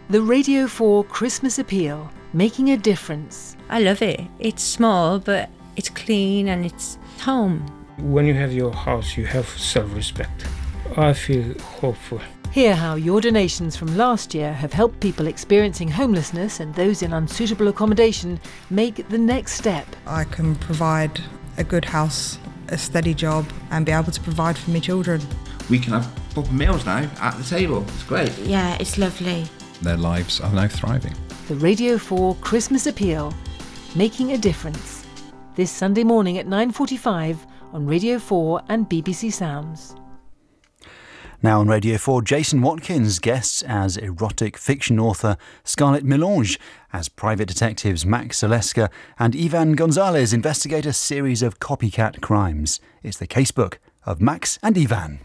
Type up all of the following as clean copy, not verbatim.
The Radio 4 Christmas Appeal, making a difference. I love it. It's small, but it's clean and it's home. When you have your house, you have self-respect. I feel hopeful. Hear how your donations from last year have helped people experiencing homelessness and those in unsuitable accommodation make the next step. I can provide a good house, a steady job, and be able to provide for my children. We can have proper meals now at the table. It's great. Yeah, it's lovely. Their lives are now thriving. The Radio 4 Christmas Appeal, making a difference. This Sunday morning at 9:45 on Radio 4 and BBC Sounds. Now on Radio 4, Jason Watkins guests as erotic fiction author Scarlett Melange, as private detectives Max Zaleska and Ivan Gonzalez investigate a series of copycat crimes. It's the casebook of Max and Ivan.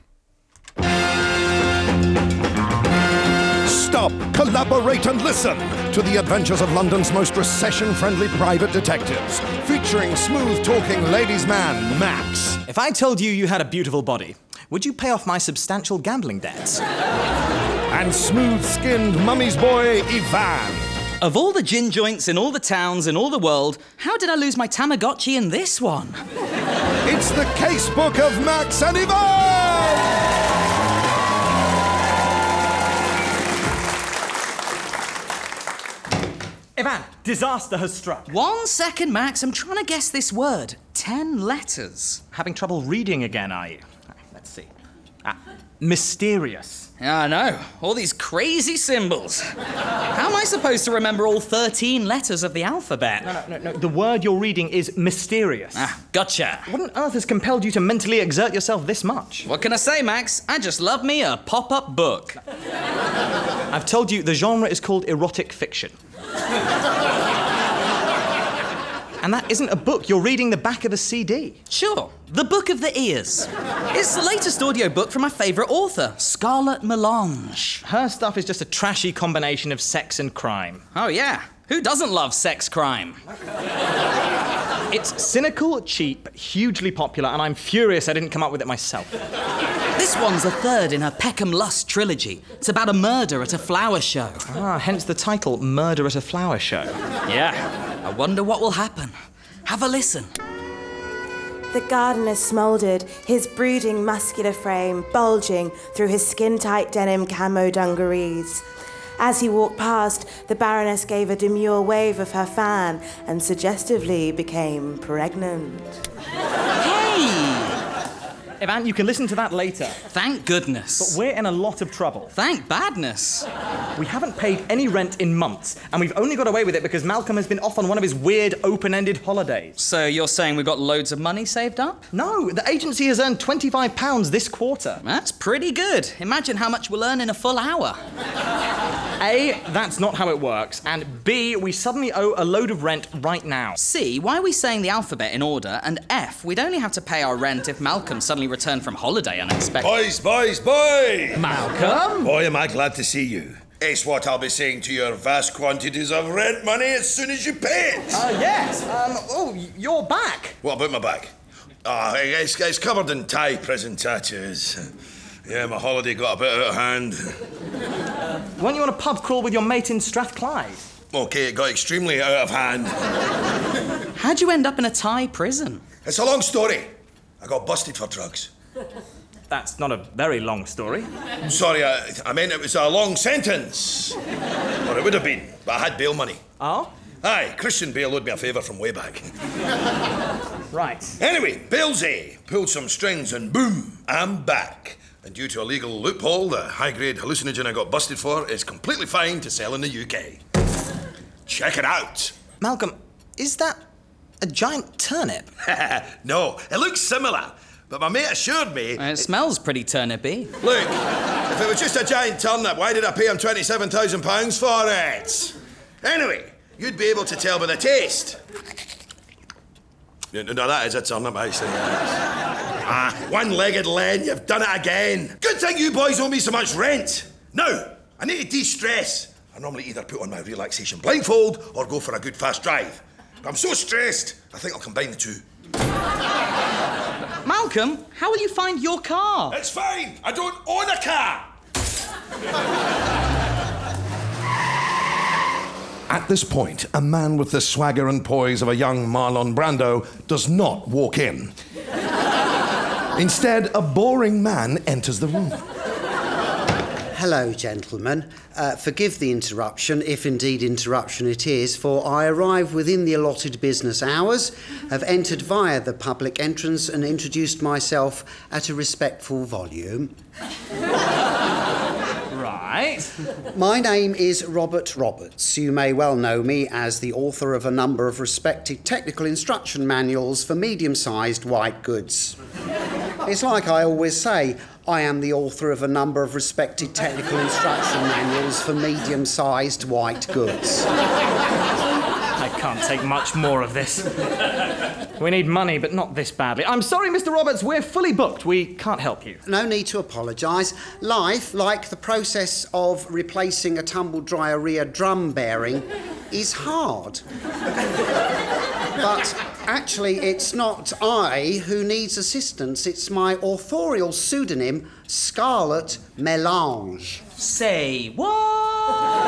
Stop, collaborate and listen to the adventures of London's most recession-friendly private detectives, featuring smooth-talking ladies' man, Max. If I told you you had a beautiful body, would you pay off my substantial gambling debts? And smooth-skinned mummy's boy, Ivan. Of all the gin joints in all the towns in all the world, how did I lose my Tamagotchi in this one? It's the casebook of Max and Ivan! Ivan, disaster has struck. 1 second, Max. I'm trying to guess this word. 10 letters. Having trouble reading again, are you? Let's see. Mysterious. Yeah, I know. All these crazy symbols. How am I supposed to remember all 13 letters of the alphabet? No. The word you're reading is mysterious. Gotcha. What on earth has compelled you to mentally exert yourself this much? What can I say, Max? I just love me a pop-up book. I've told you the genre is called erotic fiction. And that isn't a book. You're reading the back of a CD. Sure. The Book of the Ears. It's the latest audiobook from my favourite author, Scarlett Melange. Her stuff is just a trashy combination of sex and crime. Oh, yeah. Who doesn't love sex crime? It's cynical, cheap, hugely popular, and I'm furious I didn't come up with it myself. This one's the third in her Peckham Lust trilogy. It's about a murder at a flower show. Hence the title, Murder at a Flower Show. Yeah. I wonder what will happen. Have a listen. The gardener smouldered, his brooding muscular frame bulging through his skin-tight denim camo dungarees. As he walked past, the Baroness gave a demure wave of her fan and suggestively became pregnant. Hey! Ivan, you can listen to that later. Thank goodness. But we're in a lot of trouble. Thank badness. We haven't paid any rent in months, and we've only got away with it because Malcolm has been off on one of his weird open-ended holidays. So you're saying we've got loads of money saved up? No, the agency has earned £25 this quarter. That's pretty good. Imagine how much we'll earn in a full hour. A, that's not how it works, and B, we suddenly owe a load of rent right now. C, why are we saying the alphabet in order? And F, we'd only have to pay our rent if Malcolm suddenly returned from holiday unexpectedly. Boys! Malcolm? Boy, am I glad to see you. It's what I'll be saying to your vast quantities of rent money as soon as you pay it. Yes. You're back. What about my back? It's covered in Thai prison tattoos. Yeah, my holiday got a bit out of hand. Weren't you on a pub crawl with your mate in Strathclyde? Okay, it got extremely out of hand. How'd you end up in a Thai prison? It's a long story. I got busted for drugs. That's not a very long story. Sorry, I meant it was a long sentence. Or it would have been, but I had bail money. Oh? Aye, Christian Bale owed me a favour from way back. Right. Anyway, Bale's pulled some strings and boom, I'm back. And due to a legal loophole, the high-grade hallucinogen I got busted for is completely fine to sell in the UK. Check it out. Malcolm, is that a giant turnip? No, it looks similar. But my mate assured me... It smells pretty turnipy. Look, if it was just a giant turnip, why did I pay him £27,000 for it? Anyway, you'd be able to tell by the taste. No, that is a turnip, I say. One-legged Len, you've done it again. Good thing you boys owe me so much rent. Now, I need to de-stress. I normally either put on my relaxation blindfold or go for a good fast drive. But I'm so stressed, I think I'll combine the two. Malcolm, how will you find your car? It's fine. I don't own a car. At this point, a man with the swagger and poise of a young Marlon Brando does not walk in. Instead, a boring man enters the room. Hello, gentlemen. Forgive the interruption, if indeed interruption it is, for I arrived within the allotted business hours, have entered via the public entrance and introduced myself at a respectful volume. Right. My name is Robert Roberts. You may well know me as the author of a number of respected technical instruction manuals for medium-sized white goods. It's like I always say, I am the author of a number of respected technical instruction manuals for medium-sized white goods. I can't take much more of this. We need money, but not this badly. I'm sorry, Mr. Roberts, we're fully booked. We can't help you. No need to apologise. Life, like the process of replacing a tumble-dryer rear drum bearing, is hard. But actually, it's not I who needs assistance. It's my authorial pseudonym, Scarlet Melange. Say what?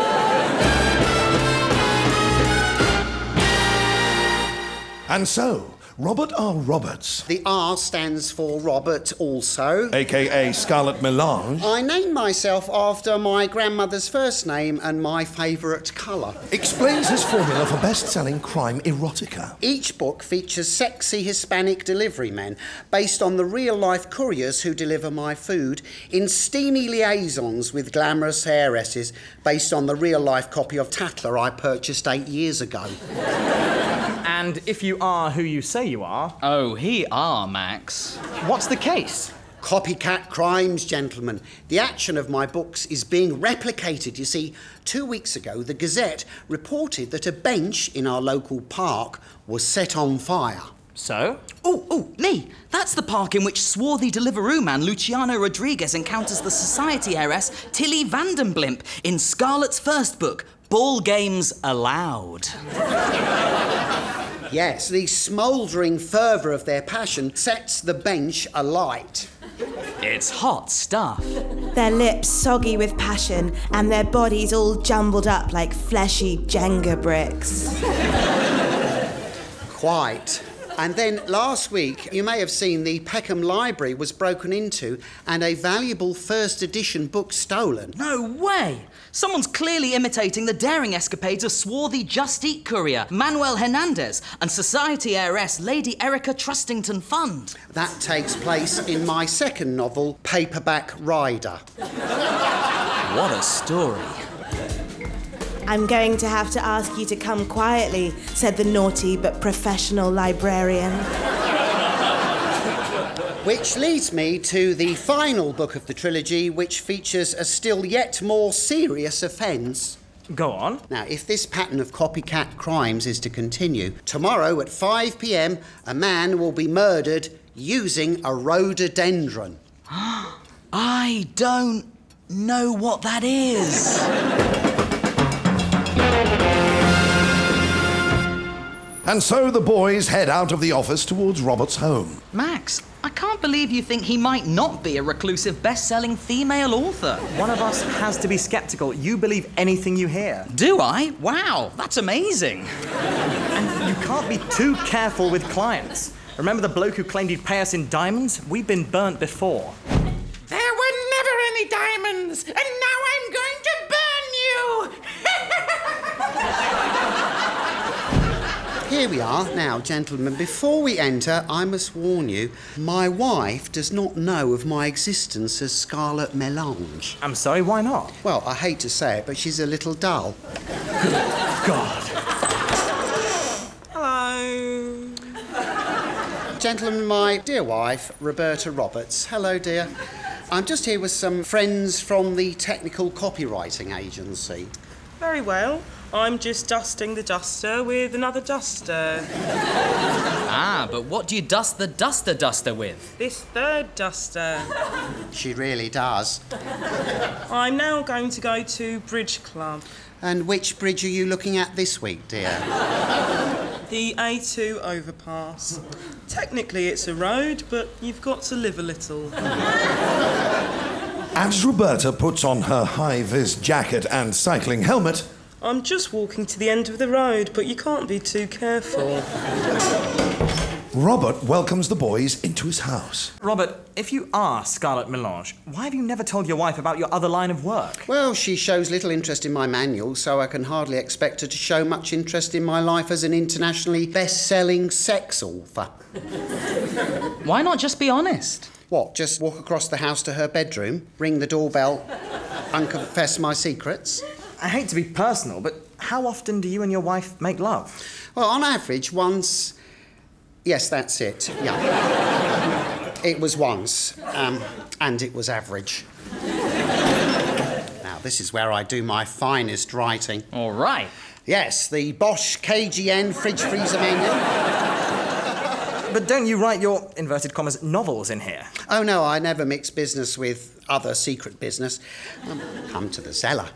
And so, Robert R. Roberts, The R stands for Robert also. a.k.a. Scarlet Melange, I named myself after my grandmother's first name and my favourite colour. explains his formula for best-selling crime erotica. Each book features sexy Hispanic delivery men based on the real-life couriers who deliver my food in steamy liaisons with glamorous heiresses based on the real-life copy of Tatler I purchased 8 years ago. And if you are who you say you are... Oh, he are, Max. What's the case? Copycat crimes, gentlemen. The action of my books is being replicated. You see, 2 weeks ago, the Gazette reported that a bench in our local park was set on fire. So? Oh, Lee, that's the park in which swarthy Deliveroo man Luciano Rodriguez encounters the society heiress Tilly Vandenblimp in Scarlett's first book, Ball Games Allowed. Yes, the smouldering fervour of their passion sets the bench alight. It's hot stuff. Their lips soggy with passion and their bodies all jumbled up like fleshy Jenga bricks. Quite. And then last week, you may have seen the Peckham Library was broken into and a valuable first edition book stolen. No way! Someone's clearly imitating the daring escapades of swarthy Just Eat courier Manuel Hernandez and society heiress Lady Erica Trustington Fund. That takes place in my second novel, Paperback Rider. What a story. I'm going to have to ask you to come quietly, said the naughty but professional librarian. Which leads me to the final book of the trilogy, which features a still yet more serious offence. Go on. Now, if this pattern of copycat crimes is to continue, tomorrow at 5 p.m, a man will be murdered using a rhododendron. I don't know what that is. And so the boys head out of the office towards Robert's home. Max, I can't believe you think he might not be a reclusive best-selling female author. One of us has to be sceptical. You believe anything you hear. Do I? Wow, that's amazing. And you can't be too careful with clients. Remember the bloke who claimed he'd pay us in diamonds? We've been burnt before. There were never any diamonds, and now I'm going to burn you! Here we are. Now, gentlemen, before we enter, I must warn you, my wife does not know of my existence as Scarlet Melange. I'm sorry, why not? Well, I hate to say it, but she's a little dull. God. Hello. Gentlemen, my dear wife, Roberta Roberts. Hello, dear. I'm just here with some friends from the Technical Copywriting Agency. Very well. I'm just dusting the duster with another duster. Ah, but what do you dust the duster with? This third duster. She really does. I'm now going to go to Bridge Club. And which bridge are you looking at this week, dear? The A2 overpass. Technically it's a road, but you've got to live a little. As Roberta puts on her high-vis jacket and cycling helmet, I'm just walking to the end of the road, but you can't be too careful. Robert welcomes the boys into his house. Robert, if you are Scarlett Melange, why have you never told your wife about your other line of work? Well, she shows little interest in my manual, so I can hardly expect her to show much interest in my life as an internationally best-selling sex author. Why not just be honest? What, just walk across the house to her bedroom, ring the doorbell, and confess my secrets? I hate to be personal, but how often do you and your wife make love? Well, on average, once... Yes, that's it, yeah. It was once, and it was average. Now, this is where I do my finest writing. All right. Yes, the Bosch KGN fridge freezer manual. But don't you write your, inverted commas, novels in here? Oh, no, I never mix business with other secret business. Come to the cellar.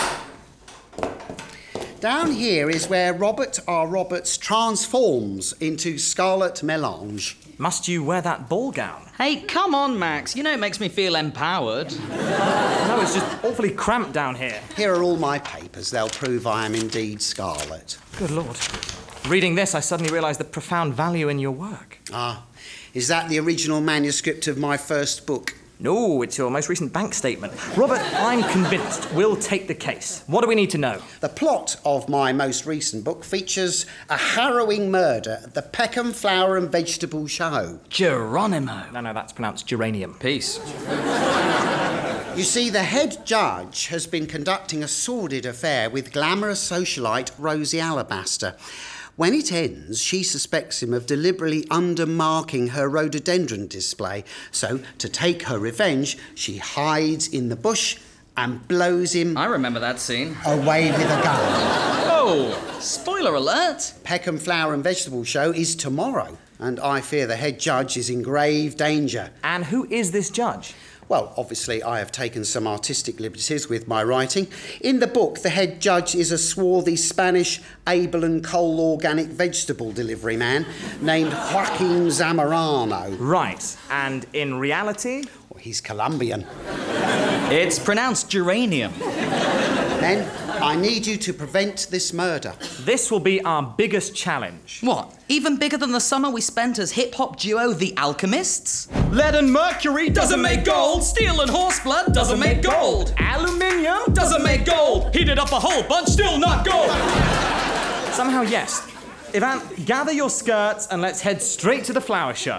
Down here is where Robert R. Roberts transforms into Scarlett Melange. Must you wear that ball gown? Hey, come on, Max. You know it makes me feel empowered. No, it's just awfully cramped down here. Here are all my papers. They'll prove I am indeed Scarlett. Good Lord. Reading this, I suddenly realised the profound value in your work. Ah, is that the original manuscript of my first book? No, it's your most recent bank statement. Robert, I'm convinced we'll take the case. What do we need to know? The plot of my most recent book features a harrowing murder at the Peckham Flower and Vegetable Show. Geronimo. No, that's pronounced geranium. Peace. You see, the head judge has been conducting a sordid affair with glamorous socialite Rosie Alabaster. When it ends, she suspects him of deliberately undermarking her rhododendron display. So, to take her revenge, she hides in the bush and blows him... I remember that scene. ...away with a gun. Oh, spoiler alert. Peckham Flower and Vegetable Show is tomorrow, and I fear the head judge is in grave danger. And who is this judge? Well, obviously, I have taken some artistic liberties with my writing. In the book, the head judge is a swarthy Spanish Abel and Cole organic vegetable delivery man named Joaquin Zamorano. Right. And in reality? Well, he's Colombian. It's pronounced geranium. Then, I need you to prevent this murder. This will be our biggest challenge. What? Even bigger than the summer we spent as hip-hop duo The Alchemists? Lead and mercury doesn't make gold. Steel and horse blood doesn't make gold. Aluminium doesn't make gold. Heated up a whole bunch, still not gold. Somehow, yes. Ivan, gather your skirts and let's head straight to the flower show.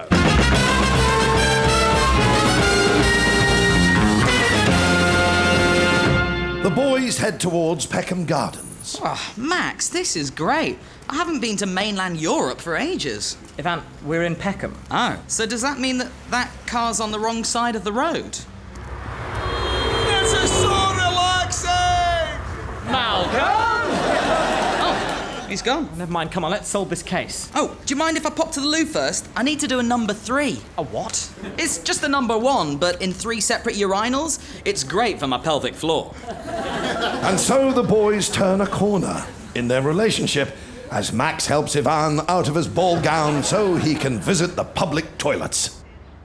The boys head towards Peckham Gardens. Oh, Max, this is great. I haven't been to mainland Europe for ages. Ivan, we're in Peckham. Oh, so does that mean that car's on the wrong side of the road? This is so relaxing! Malcolm! Oh, he's gone. Never mind, come on, let's solve this case. Oh, do you mind if I pop to the loo first? I need to do a number 3. A what? It's just a number 1, but in 3 separate urinals. It's great for my pelvic floor. And so the boys turn a corner in their relationship as Max helps Ivan out of his ball gown so he can visit the public toilets.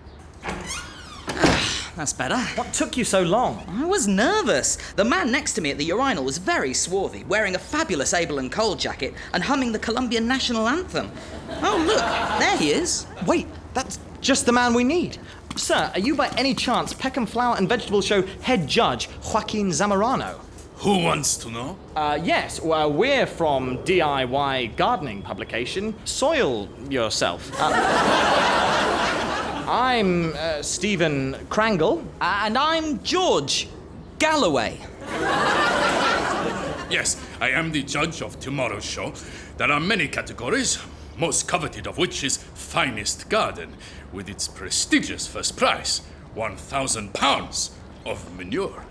That's better. What took you so long? I was nervous. The man next to me at the urinal was very swarthy, wearing a fabulous Abel and Cole jacket and humming the Colombian national anthem. Oh, look, there he is. Wait, that's just the man we need. Sir, are you by any chance Peckham Flower and Vegetable Show head judge Joaquin Zamorano? Who wants to know? Yes, well, we're from DIY gardening publication, Soil Yourself. I'm Stephen Crangle. And I'm George Galloway. Yes, I am the judge of tomorrow's show. There are many categories, most coveted of which is Finest Garden, with its prestigious first prize, £1,000 of manure.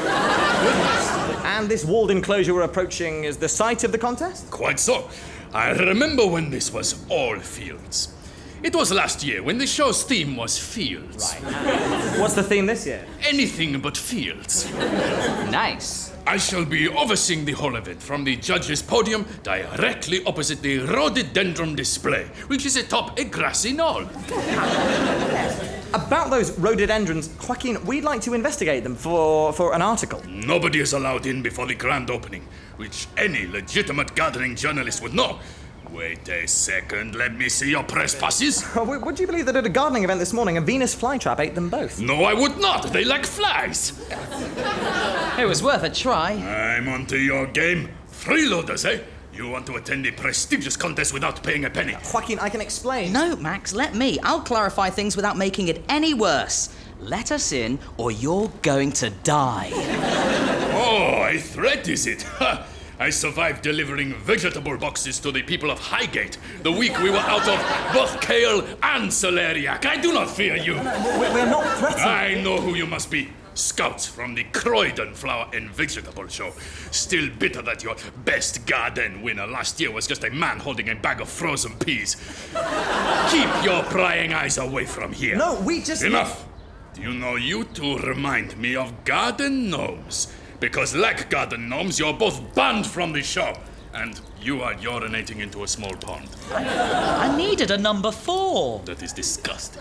And this walled enclosure we're approaching is the site of the contest? Quite so. I remember when this was all fields. It was last year when the show's theme was fields. Right. What's the theme this year? Anything but fields. Nice. I shall be overseeing the whole event from the judge's podium directly opposite the rhododendron display, which is atop a grassy knoll. About those rhododendrons, Joaquin, we'd like to investigate them for an article. Nobody is allowed in before the grand opening, which any legitimate gardening journalist would know. Wait a second, let me see your press passes. Would you believe that at a gardening event this morning, a Venus flytrap ate them both? No, I would not. They lack flies. It was worth a try. I'm onto your game. Freeloaders, eh? You want to attend a prestigious contest without paying a penny? Joaquin, I can explain. No, Max, let me. I'll clarify things without making it any worse. Let us in, or you're going to die. Oh, a threat, is it? I survived delivering vegetable boxes to the people of Highgate the week we were out of both kale and celeriac. I do not fear you. We're not threatening. I know who you must be. Scouts from the Croydon Flower and Vegetable Show. Still bitter that your best garden winner last year was just a man holding a bag of frozen peas. Keep your prying eyes away from here. No, we just... Enough. Do you know, you two remind me of garden gnomes. Because like garden gnomes, you're both banned from the show. And you are urinating into a small pond. I needed a number 4. That is disgusting.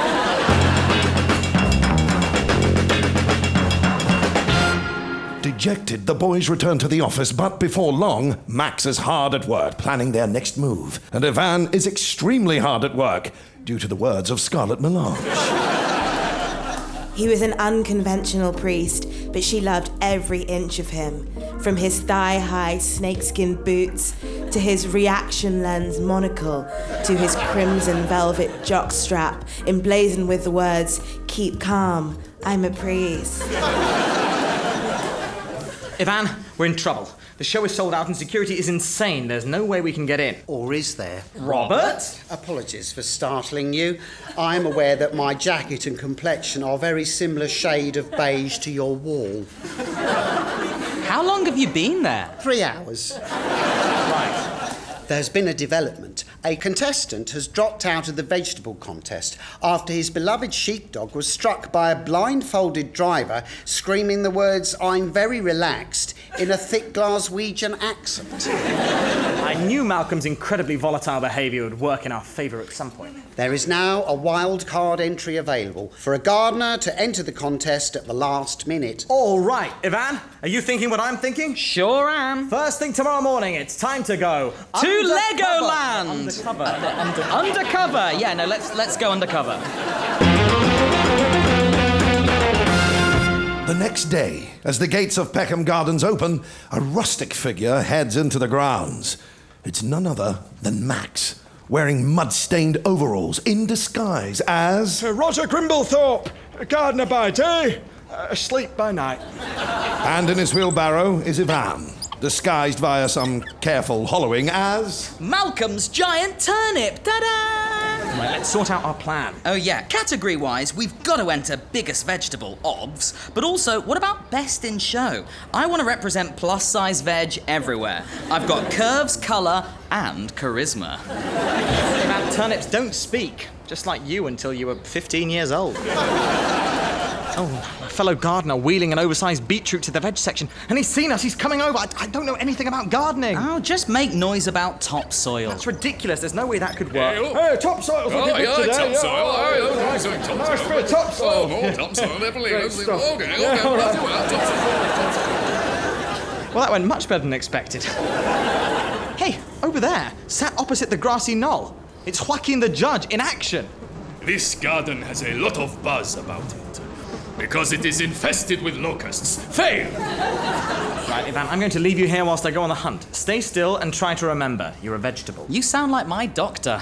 Dejected, the boys return to the office, but before long, Max is hard at work planning their next move, and Ivan is extremely hard at work due to the words of Scarlett Melange. He was an unconventional priest, but she loved every inch of him, from his thigh-high snakeskin boots to his reaction lens monocle to his crimson velvet jockstrap emblazoned with the words, "Keep calm, I'm a priest." Ivan, we're in trouble. The show is sold out and security is insane. There's no way we can get in. Or is there? Robert? Apologies for startling you. I am aware that my jacket and complexion are very similar shade of beige to your wall. How long have you been there? 3 hours. Right. There's been a development. A contestant has dropped out of the vegetable contest after his beloved sheepdog was struck by a blindfolded driver screaming the words, "I'm very relaxed," in a thick Glaswegian accent. I knew Malcolm's incredibly volatile behaviour would work in our favour at some point. There is now a wild card entry available for a gardener to enter the contest at the last minute. All right, Ivan, are you thinking what I'm thinking? Sure am. First thing tomorrow morning, it's time to go to Undercover. Legoland. Undercover. Yeah, no, let's go undercover. The next day, as the gates of Peckham Gardens open, a rustic figure heads into the grounds. It's none other than Max, wearing mud-stained overalls in disguise as... Roger Grimblethorpe, gardener by day, asleep by night. And in his wheelbarrow is Ivan, disguised via some careful hollowing as... Malcolm's giant turnip! Ta-da! Right, let's sort out our plan. Oh yeah, category-wise, we've got to enter biggest vegetable, obvs, but also, what about best in show? I want to represent plus-size veg everywhere. I've got curves, colour, and charisma. Man, turnips don't speak, just like you until you were 15 years old. Oh, my fellow gardener wheeling an oversized beetroot to the veg section, and he's seen us, he's coming over. I don't know anything about gardening. Oh, just make noise about topsoil. That's ridiculous, there's no way that could work. Hey, topsoil's looking good today. Topsoil. Nice bit of topsoil. Oh, more topsoil, definitely. Okay. Well, that went much better than expected. Hey, over there, sat opposite the grassy knoll. It's Joaquin the Judge in action. This garden has a lot of buzz about it. Because it is infested with locusts. Fail! Right, Ivan, I'm going to leave you here whilst I go on the hunt. Stay still and try to remember, you're a vegetable. You sound like my doctor.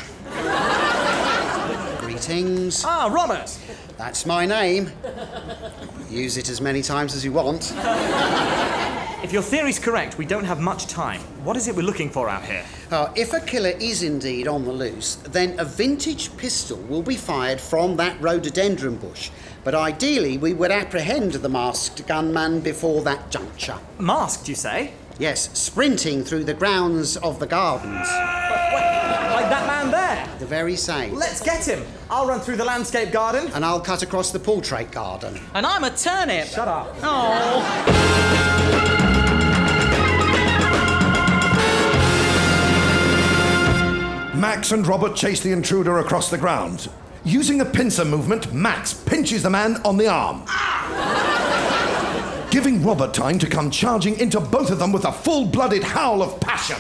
Greetings. Ah, Robert! That's my name. Use it as many times as you want. If your theory's correct, we don't have much time. What is it we're looking for out here? If a killer is indeed on the loose, then a vintage pistol will be fired from that rhododendron bush. But ideally, we would apprehend the masked gunman before that juncture. Masked, you say? Yes, sprinting through the grounds of the gardens. Like that man there? The very same. Let's get him. I'll run through the landscape garden. And I'll cut across the portrait garden. And I'm a turnip. Shut up. Oh. Max and Robert chase the intruder across the ground. Using a pincer movement, Max pinches the man on the arm. Giving Robert time to come charging into both of them with a full-blooded howl of passion.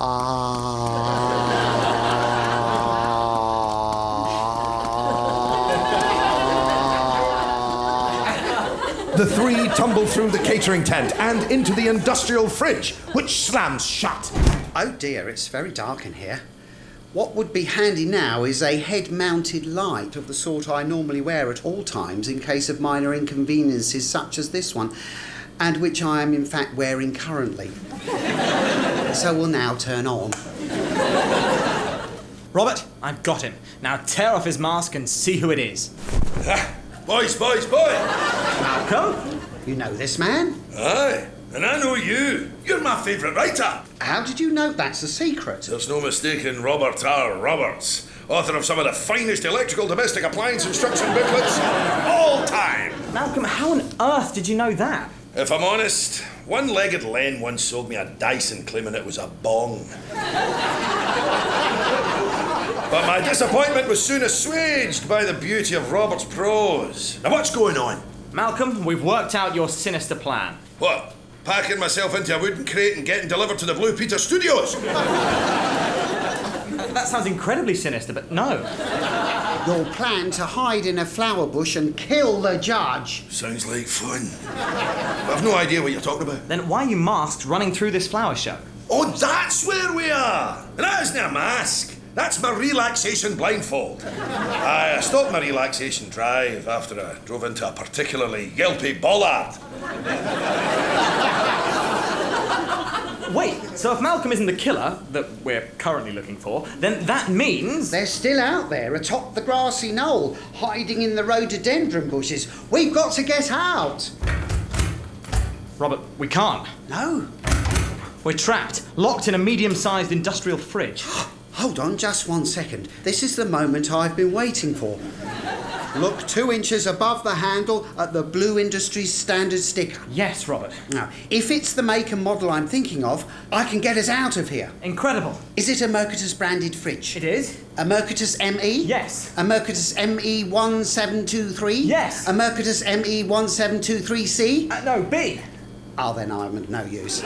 The three tumble through the catering tent and into the industrial fridge, which slams shut. Oh dear, it's very dark in here. What would be handy now is a head-mounted light of the sort I normally wear at all times in case of minor inconveniences such as this one, and which I am in fact wearing currently. So will now turn on. Robert, I've got him. Now tear off his mask and see who it is. Boys! Malcolm? You know this man? Aye, and I know you. You're my favourite writer. How did you know that's a secret? There's no mistaking Robert R. Roberts, author of some of the finest electrical domestic appliance instruction booklets of all time. Malcolm, how on earth did you know that? If I'm honest, one-legged Len once sold me a Dyson claiming it was a bong. But my disappointment was soon assuaged by the beauty of Robert's prose. Now what's going on? Malcolm, we've worked out your sinister plan. What? Packing myself into a wooden crate and getting delivered to the Blue Peter Studios? That sounds incredibly sinister, but no. Your plan to hide in a flower bush and kill the judge. Sounds like fun. I've no idea what you're talking about. Then why are you masked running through this flower show? Oh, that's where we are! And that isn't a mask. That's my relaxation blindfold. I stopped my relaxation drive after I drove into a particularly yelpy bollard. Wait, so if Malcolm isn't the killer that we're currently looking for, then that means... They're still out there atop the grassy knoll, hiding in the rhododendron bushes. We've got to get out. Robert, we can't. No. We're trapped, locked in a medium-sized industrial fridge. Hold on just 1 second. This is the moment I've been waiting for. Look 2 inches above the handle at the Blue Industries standard sticker. Yes, Robert. Now, if it's the make and model I'm thinking of, I can get us out of here. Incredible. Is it a Mercatus branded fridge? It is. A Mercatus ME? Yes. A Mercatus ME1723? Yes. A Mercatus ME1723C? No, B. Oh, then I'm of no use.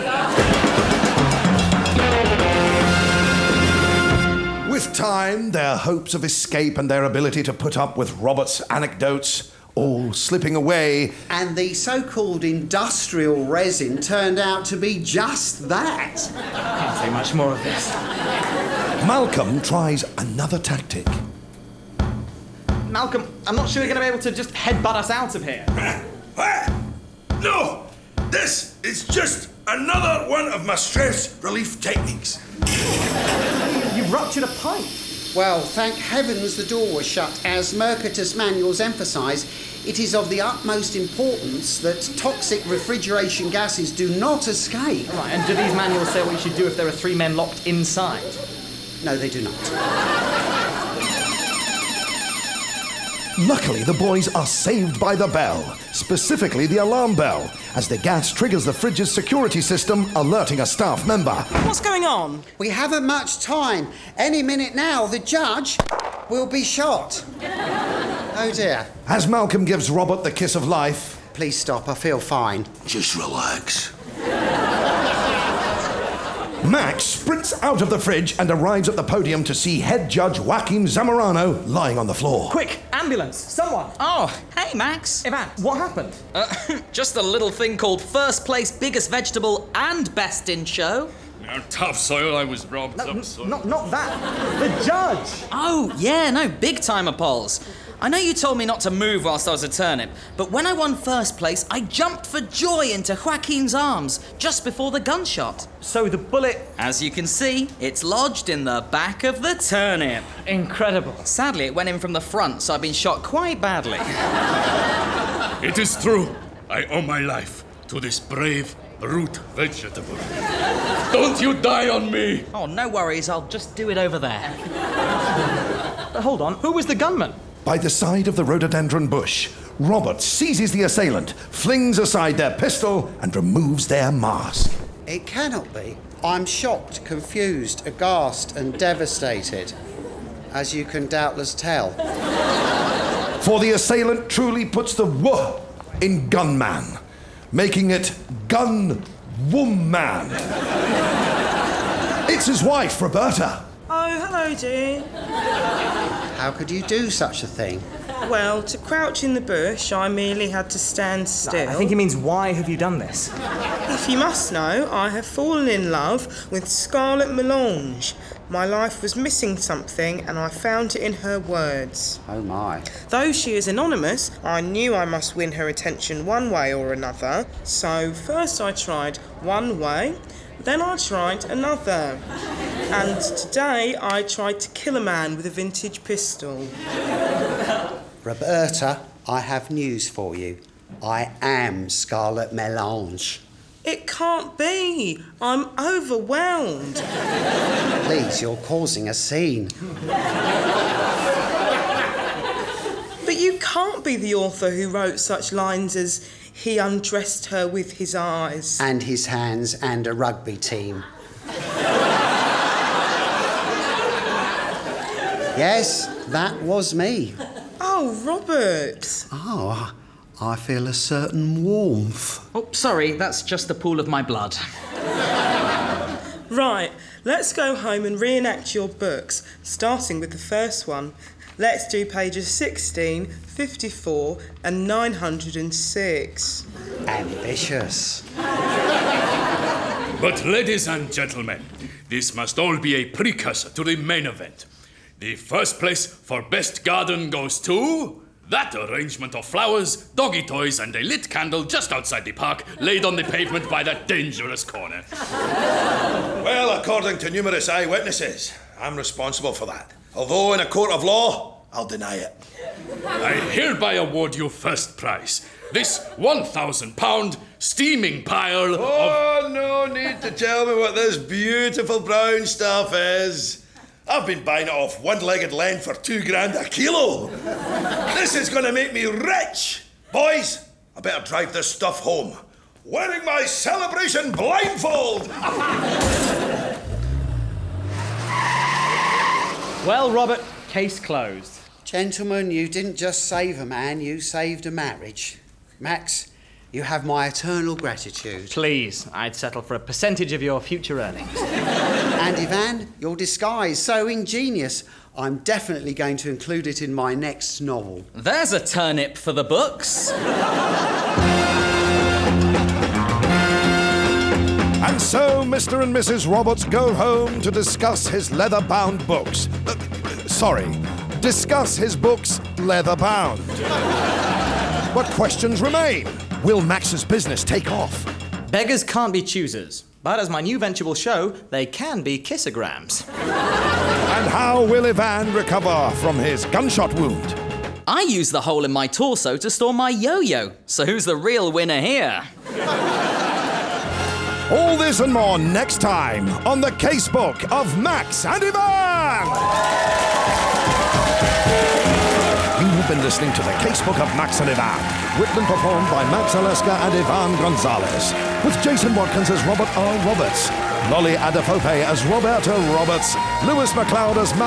With time, their hopes of escape and their ability to put up with Robert's anecdotes all slipping away. And the so-called industrial resin turned out to be just that. Can't say much more of this. Malcolm tries another tactic. Malcolm, I'm not sure you're going to be able to just headbutt us out of here. No! This is just another one of my stress relief techniques. You ruptured a pipe. Well, thank heavens the door was shut. As Mercatus manuals emphasise, it is of the utmost importance that toxic refrigeration gases do not escape. Right, and do these manuals say what you should do if there are 3 men locked inside? No, they do not. Luckily, the boys are saved by the bell, specifically the alarm bell, as the gas triggers the fridge's security system, alerting a staff member. What's going on? We haven't much time. Any minute now, the judge will be shot. Oh dear. As Malcolm gives Robert the kiss of life... Please stop, I feel fine. Just relax. Max sprints out of the fridge and arrives at the podium to see head judge Joaquim Zamorano lying on the floor. Quick, ambulance, someone. Oh, hey, Max. Ivan, what happened? Just a little thing called first place, biggest vegetable and best in show. Topsoil, I was robbed. Topsoil. Not that. The judge. Oh, yeah, no, big timer, Pols. I know you told me not to move whilst I was a turnip, but when I won first place, I jumped for joy into Joaquin's arms just before the gunshot. So the bullet... As you can see, it's lodged in the back of the turnip. Incredible. Sadly, it went in from the front, so I've been shot quite badly. It is true. I owe my life to this brave root vegetable. Don't you die on me! Oh, no worries. I'll just do it over there. Hold on. Who was the gunman? By the side of the rhododendron bush, Robert seizes the assailant, flings aside their pistol, and removes their mask. It cannot be. I'm shocked, confused, aghast, and devastated, as you can doubtless tell. for the assailant truly puts the W in gunman, making it gun woman. It's his wife, Roberta. Oh, hello, dear. How could you do such a thing? Well, to crouch in the bush, I merely had to stand still. I think he means, why have you done this? If you must know, I have fallen in love with Scarlett Melange. My life was missing something, and I found it in her words. Oh, my. Though she is anonymous, I knew I must win her attention one way or another. So first I tried one way, then I tried another. And today I tried to kill a man with a vintage pistol. Roberta, I have news for you. I am Scarlett Melange. It can't be. I'm overwhelmed. Please, you're causing a scene. But you can't be the author who wrote such lines as "He undressed her with his eyes." And his hands and a rugby team. Yes, that was me. Oh, Robert. Oh, I feel a certain warmth. Oh, sorry, that's just the pool of my blood. Right, let's go home and reenact your books, starting with the first one. Let's do pages 16, 54 and 906. Ambitious. But ladies and gentlemen, this must all be a precursor to the main event. The first place for best garden goes to that arrangement of flowers, doggy toys, and a lit candle just outside the park, laid on the pavement by that dangerous corner. Well, according to numerous eyewitnesses, I'm responsible for that. Although in a court of law, I'll deny it. I hereby award you first prize. This £1,000 steaming pile of... Oh, no need to tell me what this beautiful brown stuff is. I've been buying it off one-legged Len for £2 a kilo. This is going to make me rich. Boys, I better drive this stuff home, wearing my celebration blindfold. Well, Robert, case closed. Gentlemen, you didn't just save a man, you saved a marriage. Max, you have my eternal gratitude. Please, I'd settle for a percentage of your future earnings. And Ivan, your disguise, so ingenious. I'm definitely going to include it in my next novel. There's a turnip for the books. And so Mr. and Mrs. Roberts go home to discuss his leather-bound books. Discuss his books leather-bound. But questions remain. Will Max's business take off? Beggars can't be choosers. But as my new venture will show, they can be kissograms. And how will Ivan recover from his gunshot wound? I use the hole in my torso to store my yo-yo. So who's the real winner here? All this and more next time on the Casebook of Max and Ivan! You have been listening to the Casebook of Max and Ivan, written and performed by Max Aleska and Ivan Gonzalez, with Jason Watkins as Robert R. Roberts, Lolly Adefope as Roberta Roberts, Lewis MacLeod as